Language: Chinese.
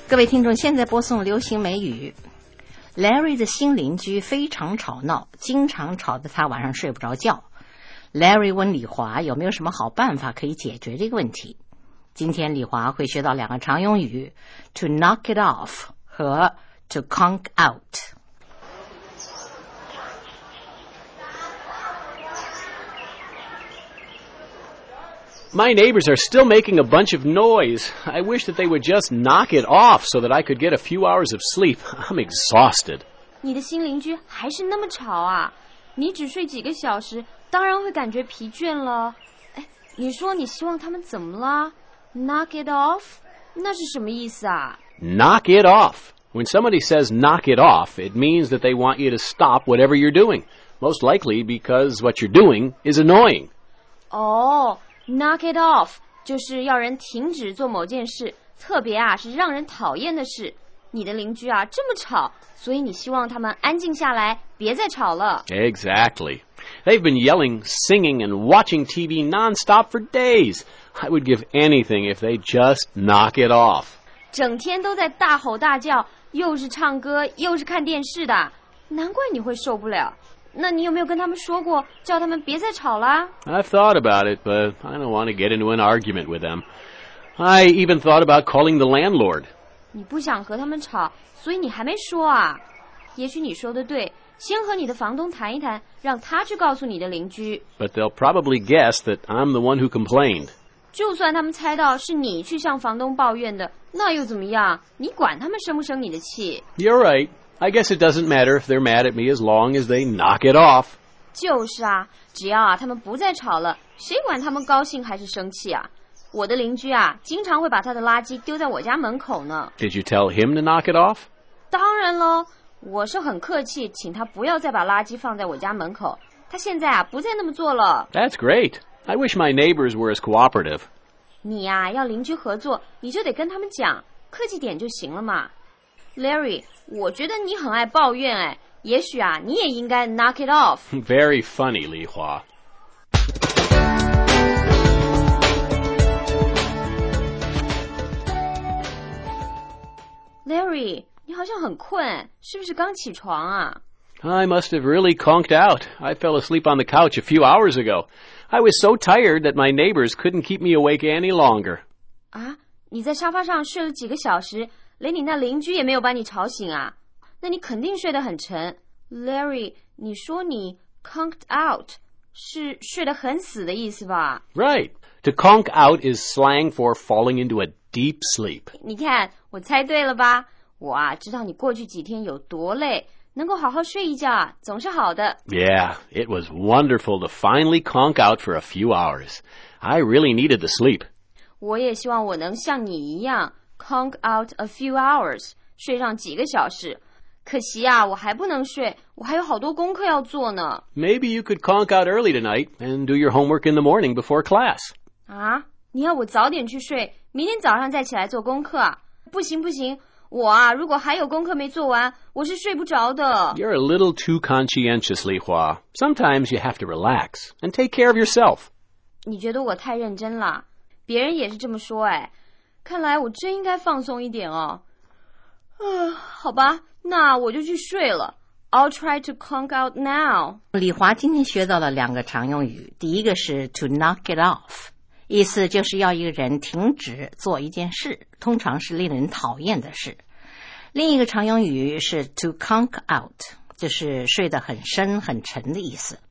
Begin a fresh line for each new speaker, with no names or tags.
各位听众，现在播送流行美语。Larry 的新邻居非常吵闹，经常吵得他晚上睡不着觉。Larry 问李华有没有什么好办法可以解决这个问题。今天李华会学到两个常用语 to knock it off 和 to conk
out。My neighbors are still making a bunch of noise. I wish that they would just knock it off so that I could get a few hours of sleep. I'm exhausted.
你的新邻居还是那么吵啊！你只睡几个小时，当然会感觉疲倦了。哎，你说你希望他们怎么了？ Knock it off？ 那是什么意思啊？
Knock it off. When somebody says knock it off, it means that they want you to stop whatever you're doing. Most likely because what you're doing is annoying.
哦，Knock it off 就是要人停止做某件事，特别是让人讨厌的事。你的邻居这么吵，所以你希望他们安静下来，别再吵了。
Exactly. They've been yelling, singing, and watching TV nonstop for days. I would give anything if they just knock it off.
整天都在大吼大叫，又是唱歌又是看电视的，难怪你会受不了。那你有没有跟他们说过，叫他们别再吵啦？
I've thought about it, but I don't want to get into an argument with them. I even thought about calling the landlord.
你不想和他们吵，所以你还没说啊？也许你说的对，先和你的房东谈一谈，让他去告诉你的邻居。
But they'll probably guess that I'm the one who complained.
就算他们猜到是你去向房东抱怨的，那又怎么样？你管他们生不生你的气？
You're right. I guess it doesn't matter if they're mad at me as long as they knock it off.
就是只要他们不再吵了，谁管他们高兴还是生气啊？我的邻居经常会把他的垃圾丢在我家门口呢。
Did you tell him to knock it off?
当然咯，我是很客气，请他不要再把垃圾放在我家门口。他现在不再那么做了。
That's great. I wish my neighbors were as cooperative.
你要邻居合作，你就得跟他们讲，客气点就行了嘛。Larry， 我觉得你很爱抱怨也许你也应该 knock it off。
Very funny, Li Hua.
Larry， 你好像很困，是不是刚起床啊？
I must have really conked out. I fell asleep on the couch a few hours ago. I was so tired that my neighbors couldn't keep me awake any longer.
你在沙发上睡了几个小时，连你那邻居也没有把你吵醒啊？那你肯定睡得很沉。Larry， 你说你 conked out 是睡得很死的意思吧？
Right. To conk out is slang for falling into a deep sleep.
你看，我猜对了吧？我知道你过去几天有多累，能够好好睡一觉总是好的。
Yeah, it was wonderful to finally conk out for a few hours. I really needed the sleep.
我也希望我能像你一样 conk out a few hours， 睡上几个小时。可惜我还不能睡，我还有好多功课要做呢。
Maybe you could conk out early tonight and do your homework in the morning before class.
你要我早点去睡，明天早上再起来做功课不行，我如果还有功课没做完，我是睡不着的。
You're a little too conscientious, Li Hua. Sometimes you have to relax and take care of yourself.
你觉得我太认真了？别人也是这么说看来我真应该放松一点哦。好吧，那我就去睡了。I'll try to conk out now.
李华今天学到了两个常用语，第一个是 to knock it off， 意思就是要一个人停止做一件事，通常是令人讨厌的事。另一个常用语是 to conk out， 就是睡得很深很沉的意思。